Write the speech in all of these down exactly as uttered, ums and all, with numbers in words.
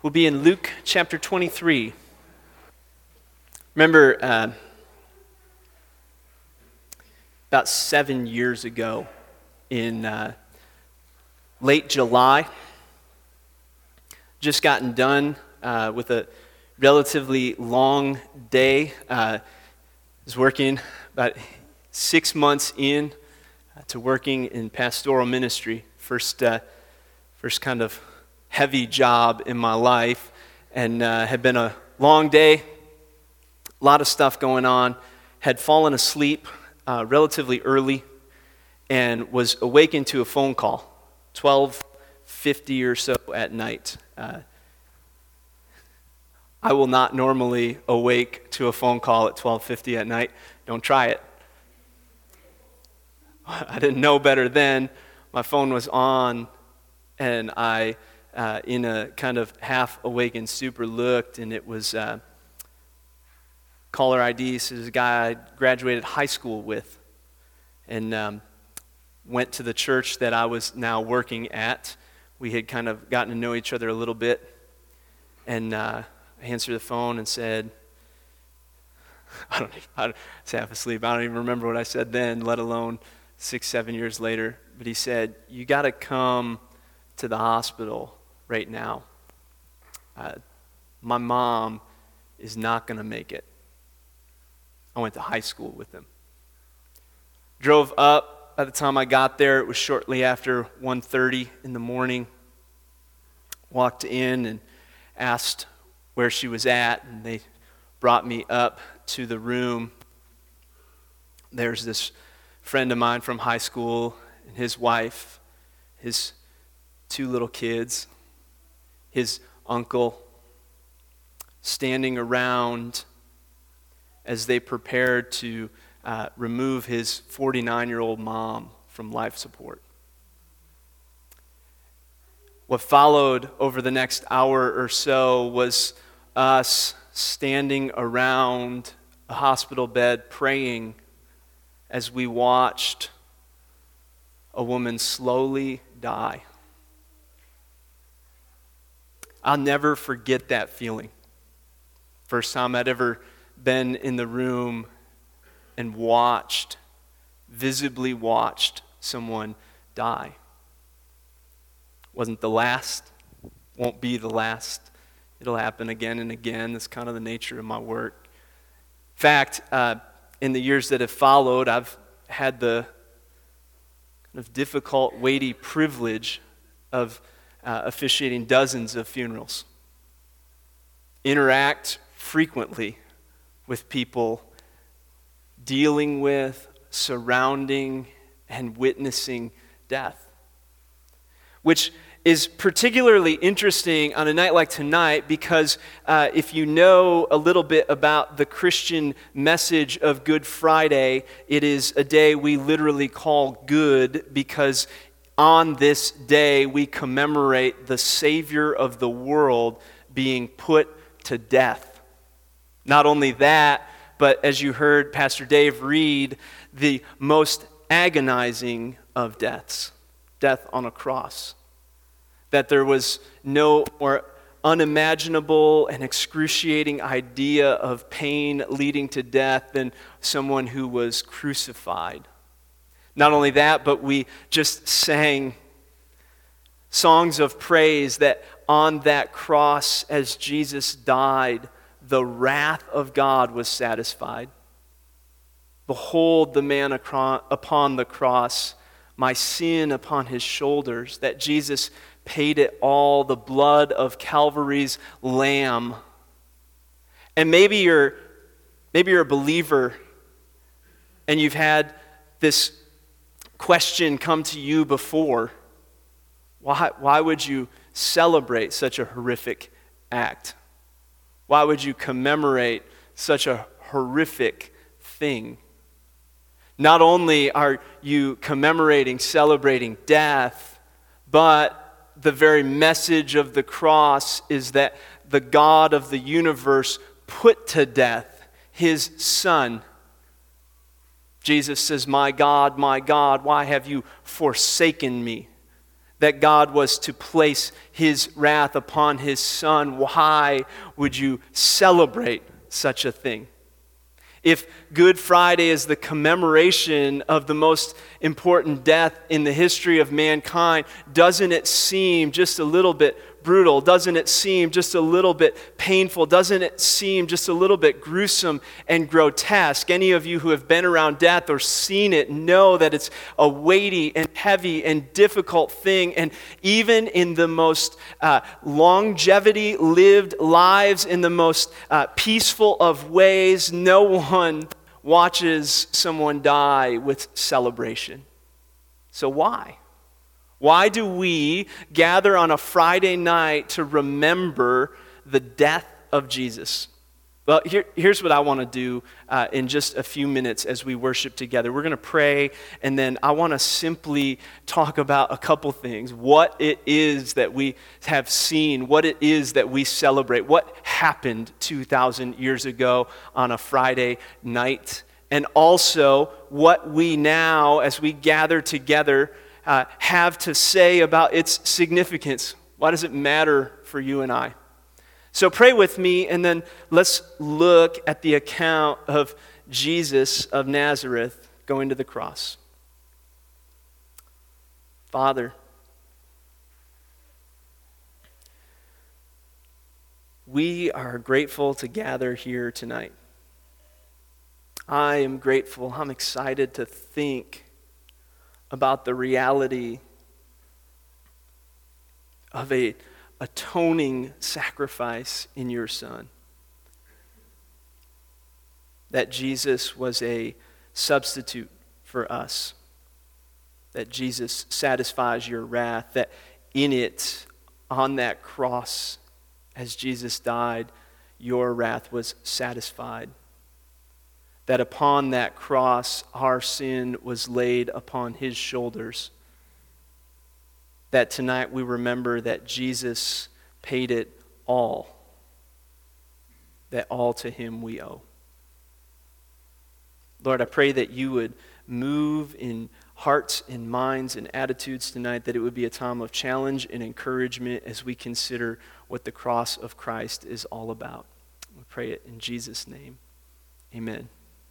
We'll be in Luke chapter twenty-three. Remember, uh, about seven years ago, in uh, late July, just gotten done uh, with a relatively long day. Uh, was working about six months in uh, to working in pastoral ministry. First, uh, first kind of heavy job in my life, and uh, had been a long day, a lot of stuff going on. Had fallen asleep uh, relatively early, and was awakened to a phone call, twelve fifty or so at night. Uh, I will not normally awake to a phone call at twelve fifty at night. Don't try it. I didn't know better then. My phone was on, and I, uh, in a kind of half-awakened stupor, looked, and it was uh, caller I D. So this guy I graduated high school with, and um, went to the church that I was now working at. We had kind of gotten to know each other a little bit, and uh, I answered the phone and said, I don't, I was half asleep. I don't even remember what I said then, let alone six, seven years later. But he said, you got to come to the hospital right now. Uh, my mom is not going to make it. I went to high school with him. Drove up. By the time I got there, it was shortly after one thirty in the morning. Walked in and asked where she was at, and they brought me up to the room. There's this friend of mine from high school and his wife, his two little kids, his uncle, standing around as they prepared to uh, remove his forty-nine-year-old mom from life support. What followed over the next hour or so was us standing around a hospital bed praying as we watched a woman slowly die. I'll never forget that feeling. First time I'd ever been in the room and watched, visibly watched someone die. Wasn't the last, won't be the last. It'll happen again and again. That's kind of the nature of my work. In fact, uh, in the years that have followed, I've had the kind of difficult, weighty privilege of uh, officiating dozens of funerals. Interact frequently with people dealing with, surrounding, and witnessing death. Which is particularly interesting on a night like tonight because uh, if you know a little bit about the Christian message of Good Friday, it is a day we literally call good because on this day we commemorate the Savior of the world being put to death. Not only that, but as you heard Pastor Dave read, the most agonizing of deaths, death on a cross. That there was no more unimaginable and excruciating idea of pain leading to death than someone who was crucified. Not only that, but we just sang songs of praise that on that cross, as Jesus died, the wrath of God was satisfied. Behold the man upon the cross, my sin upon his shoulders, that Jesus paid it all, the blood of Calvary's Lamb. And maybe you're maybe you're a believer and you've had this question come to you before. Why, why would you celebrate such a horrific act? Why would you commemorate such a horrific thing? Not only are you commemorating, celebrating death, but the very message of the cross is that the God of the universe put to death his Son. Jesus says, my God, my God, why have you forsaken me? that God was to place his wrath upon his son, why would you celebrate such a thing? If Good Friday is the commemoration of the most important death in the history of mankind, doesn't it seem just a little bit brutal? Doesn't it seem just a little bit painful? Doesn't it seem just a little bit gruesome and grotesque? Any of you who have been around death or seen it know that it's a weighty and heavy and difficult thing. And even in the most uh, longevity lived lives, in the most uh, peaceful of ways, no one watches someone die with celebration. So why? Why do we gather on a Friday night to remember the death of Jesus? Well, here, here's what I want to do uh, in just a few minutes as we worship together. We're going to pray, and then I want to simply talk about a couple things. What it is that we have seen, what it is that we celebrate, what happened two thousand years ago on a Friday night, and also what we now, as we gather together, Uh, have to say about its significance. Why does it matter for you and I? So pray with me, and then let's look at the account of Jesus of Nazareth going to the cross. Father, we are grateful to gather here tonight. I am grateful. I'm excited to think about the reality of a atoning sacrifice in your Son. That Jesus was a substitute for us. That Jesus satisfies your wrath. That in it, on that cross, as Jesus died, your wrath was satisfied. That upon that cross, our sin was laid upon his shoulders. That tonight we remember that Jesus paid it all. That all to him we owe. Lord, I pray that you would move in hearts and minds and attitudes tonight, that it would be a time of challenge and encouragement as we consider what the cross of Christ is all about. We pray it in Jesus' name. Amen.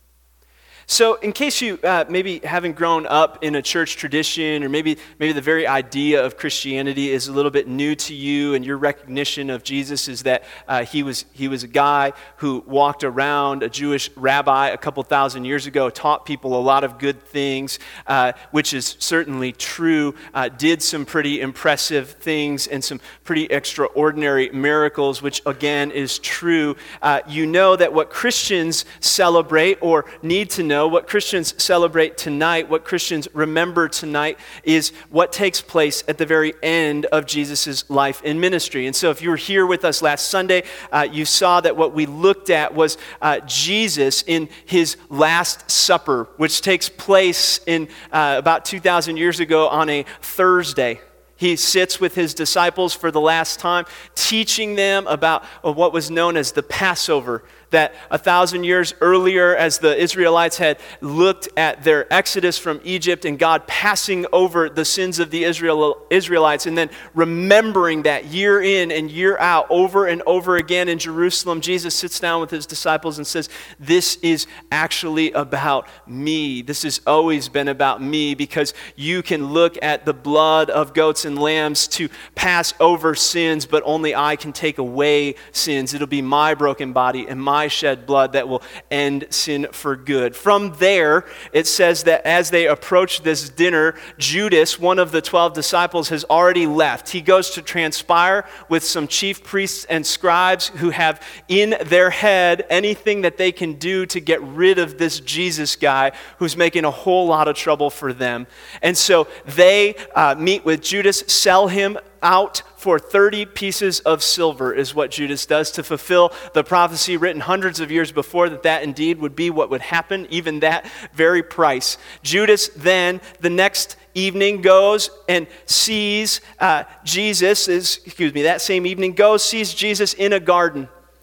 So in case you uh, maybe haven't grown up in a church tradition, or maybe maybe the very idea of Christianity is a little bit new to you, and your recognition of Jesus is that uh, he was he was a guy who walked around, a Jewish rabbi a couple thousand years ago, taught people a lot of good things, uh, which is certainly true, uh, did some pretty impressive things and some pretty extraordinary miracles, which again is true. Uh, you know that what Christians celebrate or need to know, what Christians celebrate tonight, what Christians remember tonight, is what takes place at the very end of Jesus' life and ministry. And so if you were here with us last Sunday, uh, you saw that what we looked at was uh, Jesus in his Last Supper, which takes place in uh, about two thousand years ago on a Thursday. He sits with his disciples for the last time, teaching them about what was known as the Passover, that a thousand years earlier, as the Israelites had looked at their exodus from Egypt and God passing over the sins of the Israel, Israelites, and then remembering that year in and year out over and over again in Jerusalem, Jesus sits down with his disciples and says, this is actually about me. This has always been about me, because you can look at the blood of goats and lambs to pass over sins, but only I can take away sins. It'll be my broken body and my shed blood that will end sin for good. From there, it says that as they approach this dinner, Judas, one of the twelve disciples, has already left. He goes to transpire with some chief priests and scribes who have in their head anything that they can do to get rid of this Jesus guy who's making a whole lot of trouble for them. And so they uh, meet with Judas, sell him out for thirty pieces of silver is what Judas does to fulfill the prophecy written hundreds of years before that that indeed would be what would happen, even that very price. Judas then, the next evening, goes and sees uh, Jesus, is, excuse me, that same evening goes, sees Jesus in a garden.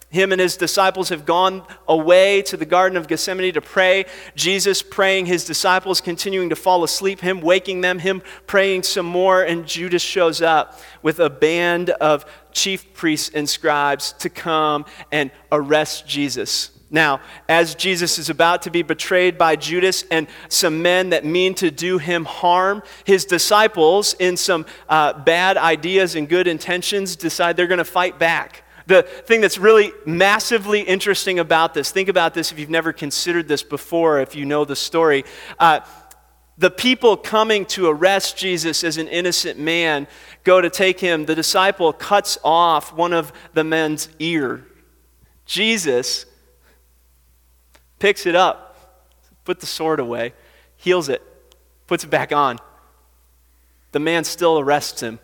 Him and his disciples have gone away to the Garden of Gethsemane to pray. Jesus praying, his disciples continuing to fall asleep, him waking them, him praying some more, and Judas shows up with a band of chief priests and scribes to come and arrest Jesus. Now, as Jesus is about to be betrayed by Judas and some men that mean to do him harm, his disciples, in some uh, bad ideas and good intentions, decide they're going to fight back. The thing that's really massively interesting about this, think about this if you've never considered this before, if you know the story. Uh, the people coming to arrest Jesus as an innocent man go to take him. The disciple cuts off one of the men's ear. Jesus picks it up, puts the sword away, heals it, puts it back on. The man still arrests him.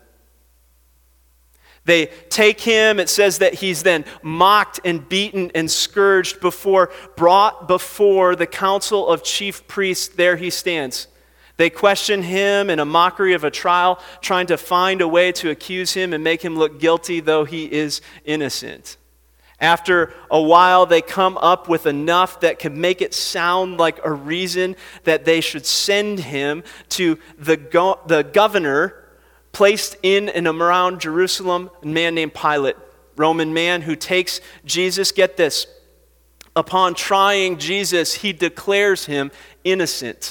They take him, it says that he's then mocked and beaten and scourged before, brought before the council of chief priests. There he stands. They question him in a mockery of a trial, trying to find a way to accuse him and make him look guilty, though he is innocent. After a while, they come up with enough that can make it sound like a reason that they should send him to the, go- the governor placed in and around Jerusalem, a man named Pilate, Roman man who takes Jesus, get this, upon trying Jesus, he declares him innocent.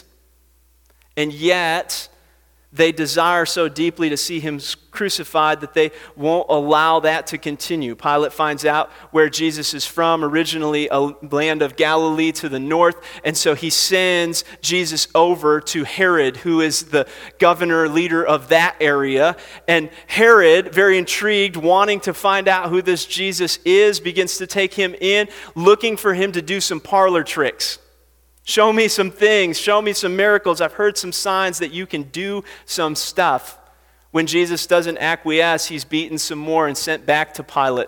And yet, they desire so deeply to see him crucified that they won't allow that to continue. Pilate finds out where Jesus is from, originally a land of Galilee to the north, and so he sends Jesus over to Herod, who is the governor, leader of that area. And Herod, very intrigued, wanting to find out who this Jesus is, begins to take him in, looking for him to do some parlor tricks. Show me some things. Show me some miracles. I've heard some signs that you can do some stuff. When Jesus doesn't acquiesce, he's beaten some more and sent back to Pilate.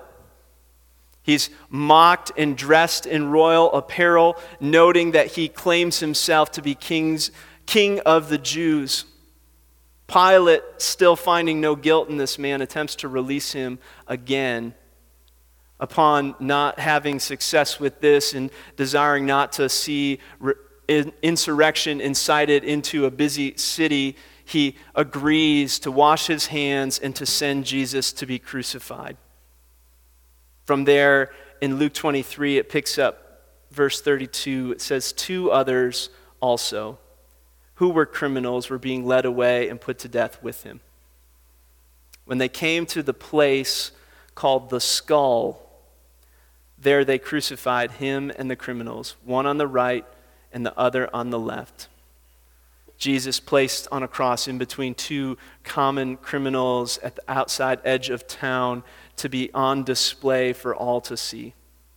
He's mocked and dressed in royal apparel, noting that he claims himself to be king's, king of the Jews. Pilate, still finding no guilt in this man, attempts to release him again. Upon not having success with this and desiring not to see insurrection incited into a busy city, he agrees to wash his hands and to send Jesus to be crucified. From there, in Luke twenty-three, it picks up verse thirty-two. It says, two others also, who were criminals, were being led away and put to death with him. When they came to the place called the Skull, there they crucified him and the criminals, one on the right and the other on the left. Jesus placed on a cross in between two common criminals at the outside edge of town to be on display for all to see.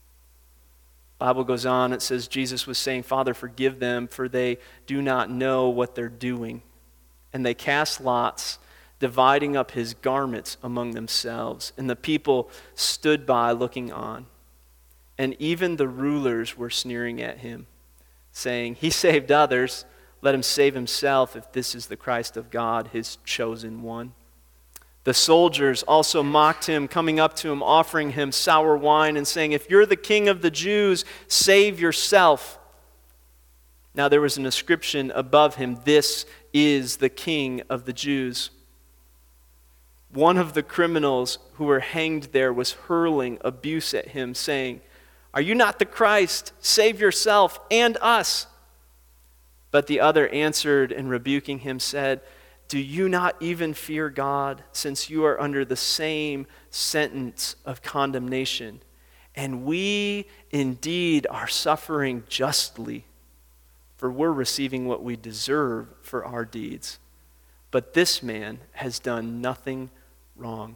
The Bible goes on, it says Jesus was saying, Father, forgive them, for they do not know what they're doing. And they cast lots, dividing up his garments among themselves. And the people stood by looking on. And even the rulers were sneering at him, saying, he saved others, let him save himself if this is the Christ of God, his chosen one. The soldiers also mocked him, coming up to him, offering him sour wine and saying, if you're the king of the Jews, save yourself. Now there was an inscription above him, this is the King of the Jews. One of the criminals who were hanged there was hurling abuse at him, saying, are you not the Christ? Save yourself and us. But the other answered and rebuking him said, do you not even fear God, since you are under the same sentence of condemnation? And we indeed are suffering justly, for we're receiving what we deserve for our deeds. But this man has done nothing wrong.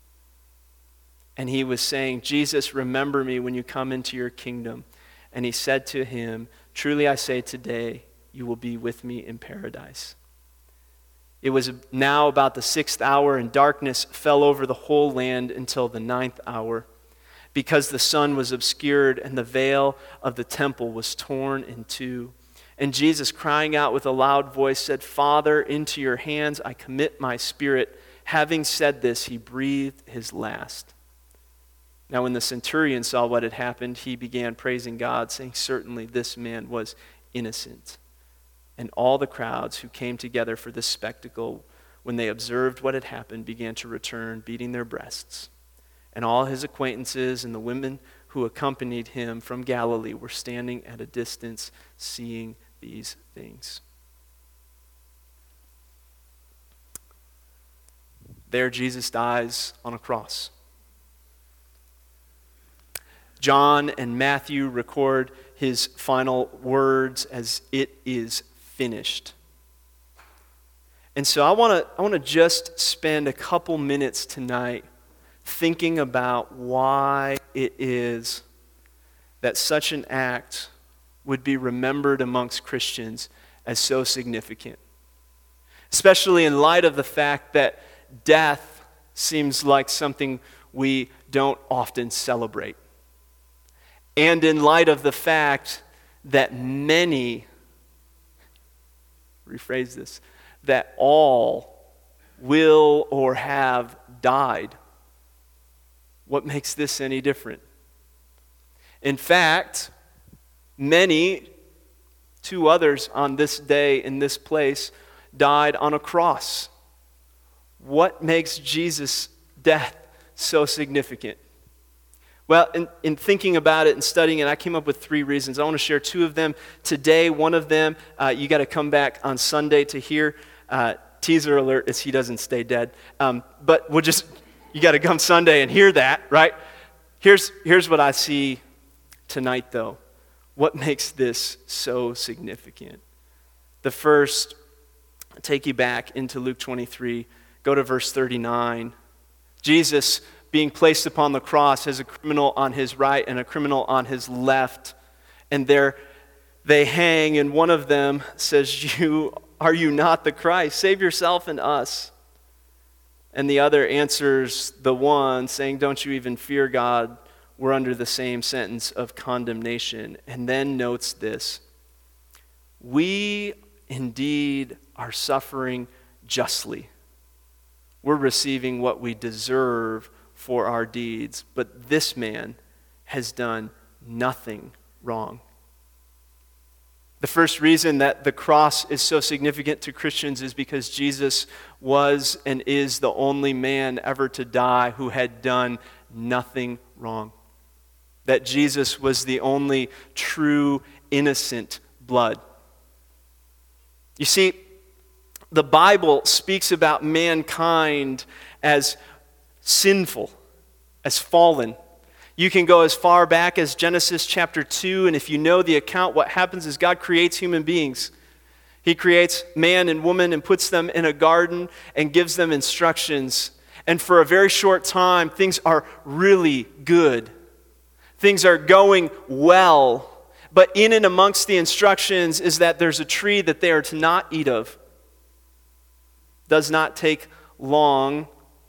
And he was saying, Jesus, remember me when you come into your kingdom. And he said to him, truly I say today, you will be with me in paradise. It was now about the sixth hour, and darkness fell over the whole land until the ninth hour, because the sun was obscured and the veil of the temple was torn in two. And Jesus, crying out with a loud voice, said, Father, into your hands I commit my spirit. Having said this, he breathed his last. Now when the centurion saw what had happened, he began praising God, saying, "Certainly this man was innocent." And all the crowds who came together for this spectacle, when they observed what had happened, began to return, beating their breasts. And all his acquaintances and the women who accompanied him from Galilee were standing at a distance, seeing these things. There Jesus dies on a cross. John and Matthew record his final words as "it is finished." And so I want to I want to just spend a couple minutes tonight thinking about why it is that such an act would be remembered amongst Christians as so significant. Especially in light of the fact that death seems like something we don't often celebrate. And in light of the fact that many, rephrase this, that all will or have died. What makes this any different? In fact, many, two others on this day in this place, died on a cross. What makes Jesus' death so significant? Well, in, in thinking about it and studying it, I came up with three reasons. I want to share two of them today. One of them, uh, you got to come back on Sunday to hear. Uh, teaser alert is he doesn't stay dead. Um, but we'll just, you got to come Sunday and hear that, right? Here's, here's what I see tonight, though. What makes this so significant? The first, I'll take you back into Luke twenty-three. Go to verse thirty-nine. Jesus, being placed upon the cross, has a criminal on his right and a criminal on his left. And there they hang, and one of them says, "You are you not the Christ? Save yourself and us." And the other answers the one, saying, "Don't you even fear God? We're under the same sentence of condemnation." And then notes this: "We indeed are suffering justly. We're receiving what we deserve for our deeds, but this man has done nothing wrong." The first reason that the cross is so significant to Christians is because Jesus was and is the only man ever to die who had done nothing wrong. That Jesus was the only true innocent blood. You see, the Bible speaks about mankind as sinful, as fallen. You can go as far back as Genesis chapter two, and if you know the account, what happens is God creates human beings. He creates man and woman and puts them in a garden and gives them instructions. And for a very short time, things are really good. Things are going well. But in and amongst the instructions is that there's a tree that they are to not eat of. Does not take long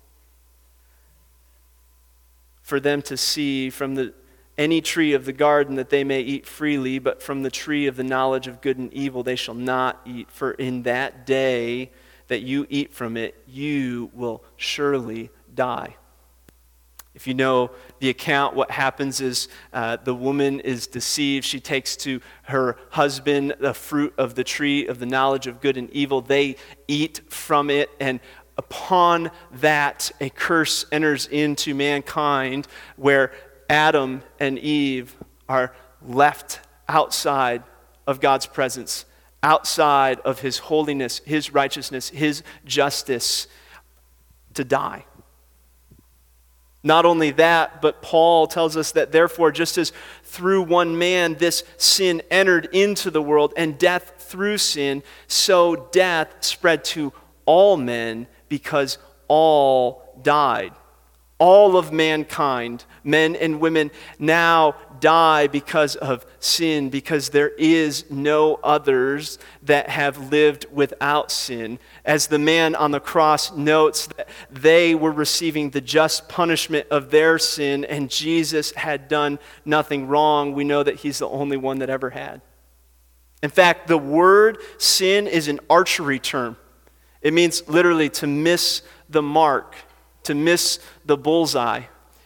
for them to see from the any tree of the garden that they may eat freely, but from the tree of the knowledge of good and evil they shall not eat. For in that day that you eat from it, you will surely die. If you know the account, what happens is uh, the woman is deceived. She takes to her husband the fruit of the tree of the knowledge of good and evil. They eat from it, and upon that, a curse enters into mankind where Adam and Eve are left outside of God's presence, outside of His holiness, His righteousness, His justice, to die. Not only that, but Paul tells us that therefore, just as through one man this sin entered into the world, and death through sin, so death spread to all men because all died. All of mankind, men and women, now die because of sin, because there is no others that have lived without sin. As the man on the cross notes, that they were receiving the just punishment of their sin, and Jesus had done nothing wrong. We know that He's the only one that ever had. In fact, the word sin is an archery term. It means literally to miss the mark, to miss the bullseye.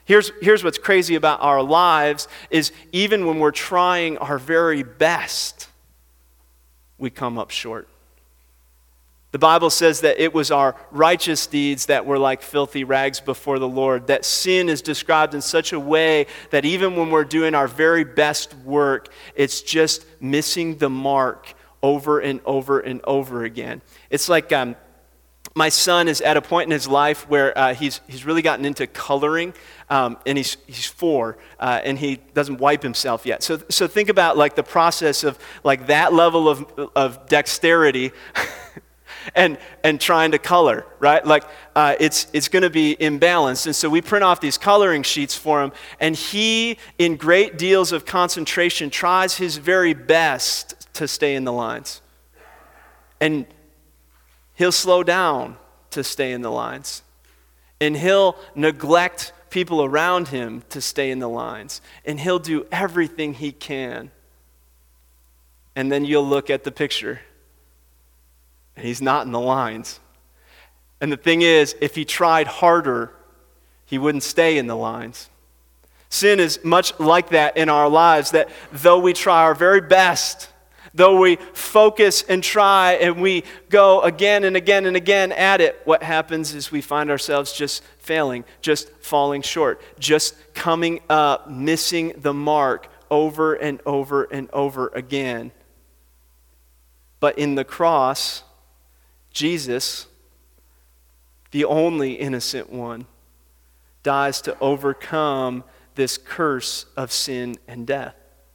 Here's, here's what's crazy about our lives is even when we're trying our very best, we come up short. The Bible says that it was our righteous deeds that were like filthy rags before the Lord, that sin is described in such a way that even when we're doing our very best work, it's just missing the mark over and over and over again. It's like um, my son is at a point in his life where uh, he's he's really gotten into coloring, um, and he's he's four, uh, and he doesn't wipe himself yet. So so think about like the process of like that level of of dexterity. And and trying to color, right? Like uh, it's it's going to be imbalanced. And so we print off these coloring sheets for him, and he, in great deals of concentration, tries his very best to stay in the lines. And he'll slow down to stay in the lines. And he'll neglect people around him to stay in the lines. And he'll do everything he can. And then you'll look at the picture. He's not in the lines. And the thing is, if he tried harder, he wouldn't stay in the lines. Sin is much like that in our lives, that though we try our very best, though we focus and try and we go again and again and again at it, what happens is we find ourselves just failing, just falling short, just coming up, missing the mark over and over and over again. But in the cross, Jesus, the only innocent one, dies to overcome this curse of sin and death.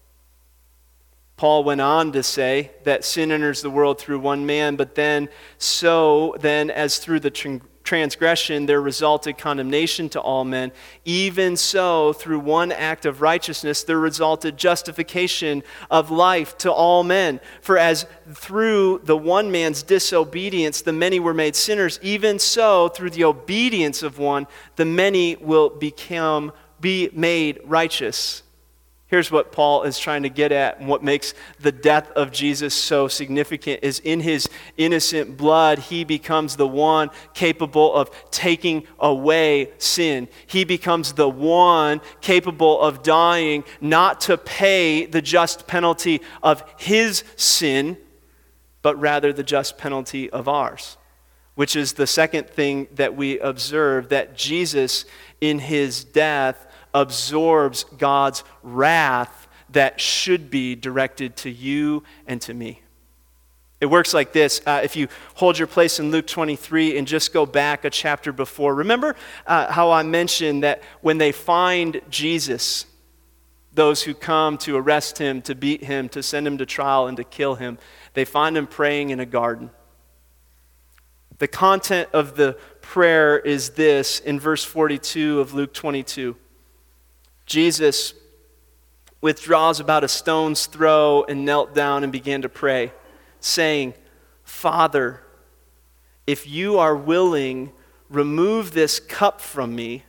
Paul went on to say that sin enters the world through one man, but then so then as through the tr- transgression there resulted condemnation to all men, even so through one act of righteousness there resulted justification of life to all men. For as through the one man's disobedience the many were made sinners, even so through the obedience of one the many will become be made righteous. Here's what Paul is trying to get at, and what makes the death of Jesus so significant is in his innocent blood, he becomes the one capable of taking away sin. He becomes the one capable of dying not to pay the just penalty of his sin, but rather the just penalty of ours, which is the second thing that we observe, that Jesus in his death absorbs God's wrath that should be directed to you and to me. It works like this. Uh, if you hold your place in Luke twenty-three and just go back a chapter before, remember uh, how I mentioned that when they find Jesus, those who come to arrest him, to beat him, to send him to trial, and to kill him, they find him praying in a garden. The content of the prayer is this in verse forty-two of Luke twenty-two. Jesus withdraws about a stone's throw and knelt down and began to pray, saying, Father, if you are willing, remove this cup from me,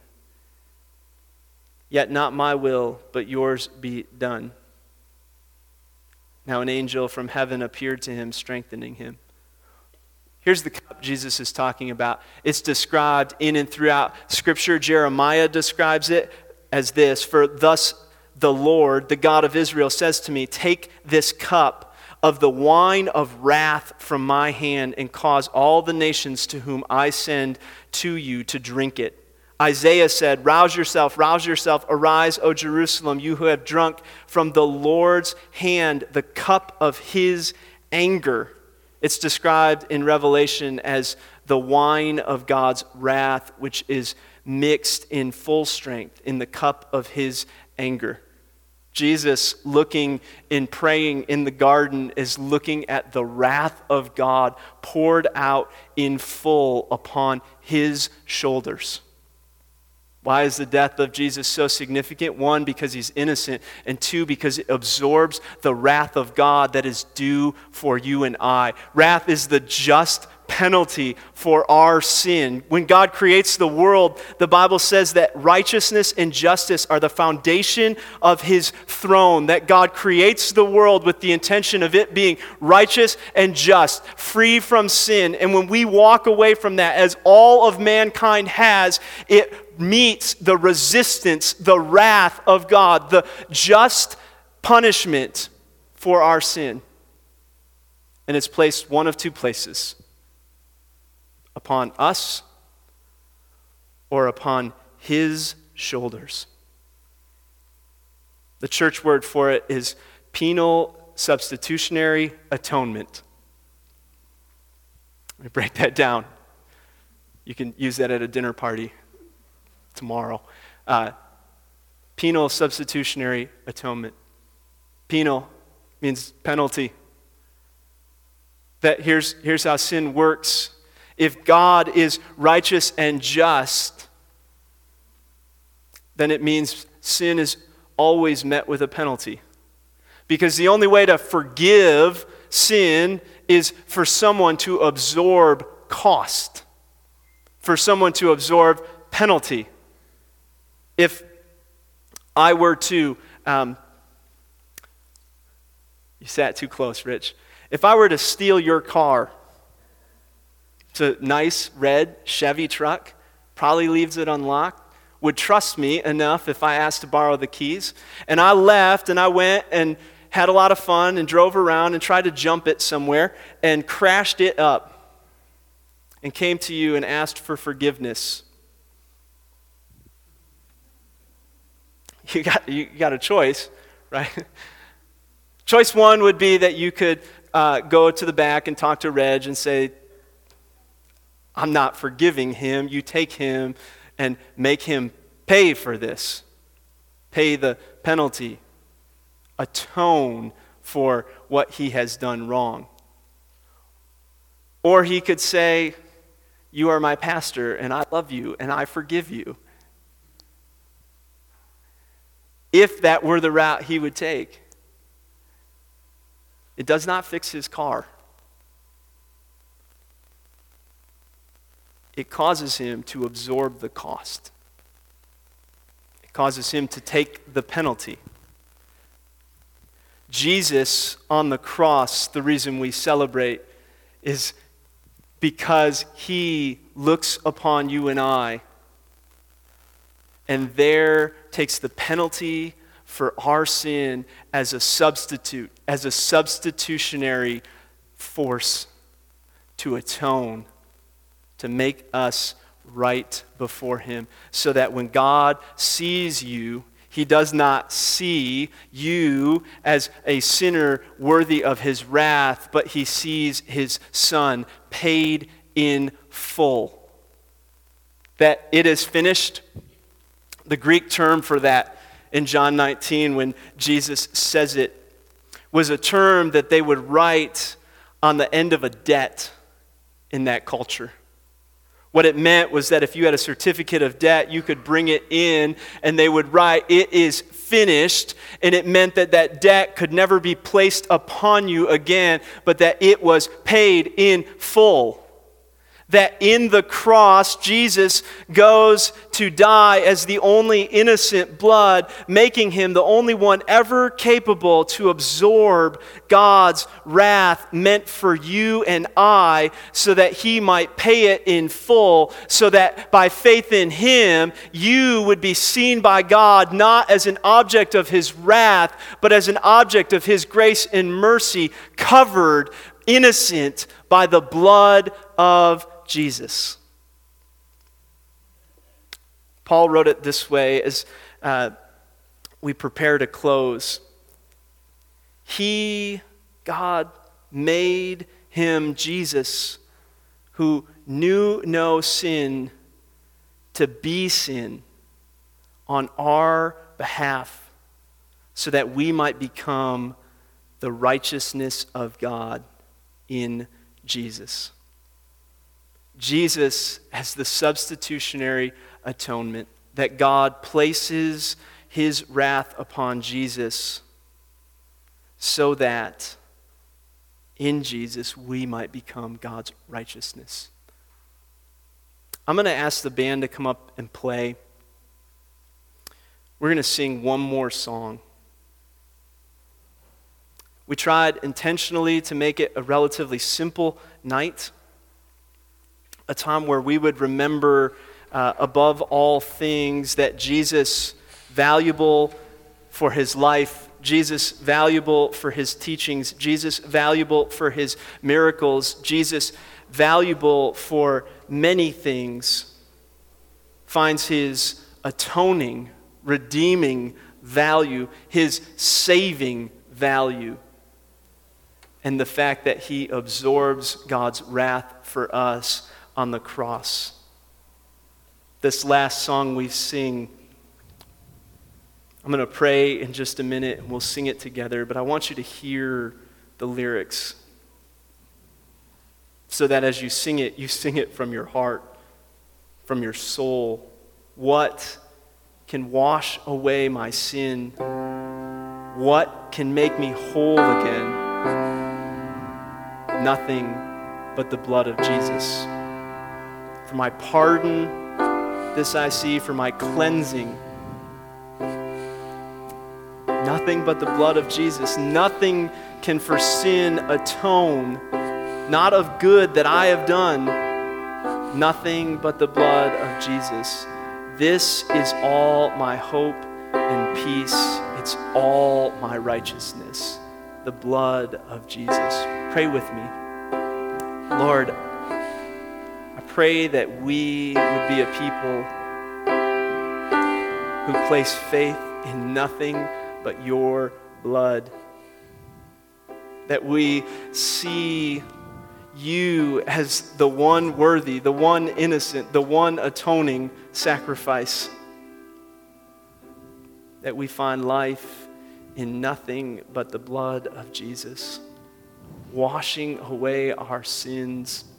yet not my will, but yours be done. Now an angel from heaven appeared to him, strengthening him. Here's the cup Jesus is talking about. It's described in and throughout Scripture. Jeremiah describes it as this, for thus the Lord, the God of Israel, says to me, take this cup of the wine of wrath from my hand and cause all the nations to whom I send to you to drink it. Isaiah said, rouse yourself, rouse yourself, arise, O Jerusalem, you who have drunk from the Lord's hand the cup of his anger. It's described in Revelation as the wine of God's wrath, which is mixed in full strength in the cup of his anger. Jesus, looking and praying in the garden, is looking at the wrath of God poured out in full upon his shoulders. Why is the death of Jesus so significant? One, because he's innocent, and two, because it absorbs the wrath of God that is due for you and I. Wrath is the just penalty for our sin. When God creates the world, the Bible says that righteousness and justice are the foundation of his throne, that God creates the world with the intention of it being righteous and just, free from sin. And when we walk away from that, as all of mankind has, it meets the resistance, the wrath of God, the just punishment for our sin. And it's placed one of two places: upon us or upon his shoulders. The church word for it is penal substitutionary atonement. Let me break that down. You can use that at a dinner party tomorrow. Uh, penal substitutionary atonement. Penal means penalty. That here's, here's how sin works. If God is righteous and just, then it means sin is always met with a penalty. Because the only way to forgive sin is for someone to absorb cost, for someone to absorb penalty. If I were to, um, you sat too close, Rich. If I were to steal your car, it's a nice red Chevy truck, probably leaves it unlocked, would trust me enough if I asked to borrow the keys, and I left and I went and had a lot of fun and drove around and tried to jump it somewhere and crashed it up and came to you and asked for forgiveness. You got, you got a choice, right? Choice one would be that you could uh, go to the back and talk to Reg and say, I'm not forgiving him. You take him and make him pay for this. Pay the penalty. Atone for what he has done wrong. Or he could say, you are my pastor and I love you and I forgive you. If that were the route he would take. It does not fix his car. It causes him to absorb the cost. It causes him to take the penalty. Jesus on the cross, the reason we celebrate is because he looks upon you and I and there takes the penalty for our sin as a substitute, as a substitutionary force to atone, to make us right before him, so that when God sees you, he does not see you as a sinner worthy of his wrath, but he sees his son paid in full. That it is finished. The Greek term for that in John nineteen, when Jesus says it, was a term that they would write on the end of a debt in that culture. What it meant was that if you had a certificate of debt, you could bring it in and they would write, it is finished. And it meant that that debt could never be placed upon you again, but that it was paid in full. That in the cross, Jesus goes to die as the only innocent blood, making him the only one ever capable to absorb God's wrath meant for you and I, so that he might pay it in full, so that by faith in him, you would be seen by God not as an object of his wrath, but as an object of his grace and mercy, covered, innocent by the blood of Jesus. Paul wrote it this way as uh, we prepare to close. He, God, made him, Jesus, who knew no sin, to be sin on our behalf, so that we might become the righteousness of God in Jesus. Jesus as the substitutionary atonement, that God places his wrath upon Jesus so that in Jesus we might become God's righteousness. I'm going to ask the band to come up and play. We're going to sing one more song. We tried intentionally to make it a relatively simple night, a time where we would remember uh, above all things, that Jesus, valuable for his life, Jesus, valuable for his teachings, Jesus, valuable for his miracles, Jesus, valuable for many things, finds his atoning, redeeming value, his saving value, and the fact that he absorbs God's wrath for us on the cross. This last song we sing, I'm going to pray in just a minute and we'll sing it together, but I want you to hear the lyrics so that as you sing it, you sing it from your heart, from your soul. What can wash away my sin? What can make me whole again? Nothing but the blood of Jesus. For my pardon, this I see, for my cleansing, nothing but the blood of Jesus. Nothing can for sin atone, not of good that I have done. Nothing but the blood of Jesus. This is all my hope and peace. It's all my righteousness. The blood of Jesus. Pray with me. Lord, I pray that we would be a people who place faith in nothing but your blood. That we see you as the one worthy, the one innocent, the one atoning sacrifice. That we find life in nothing but the blood of Jesus, washing away our sins,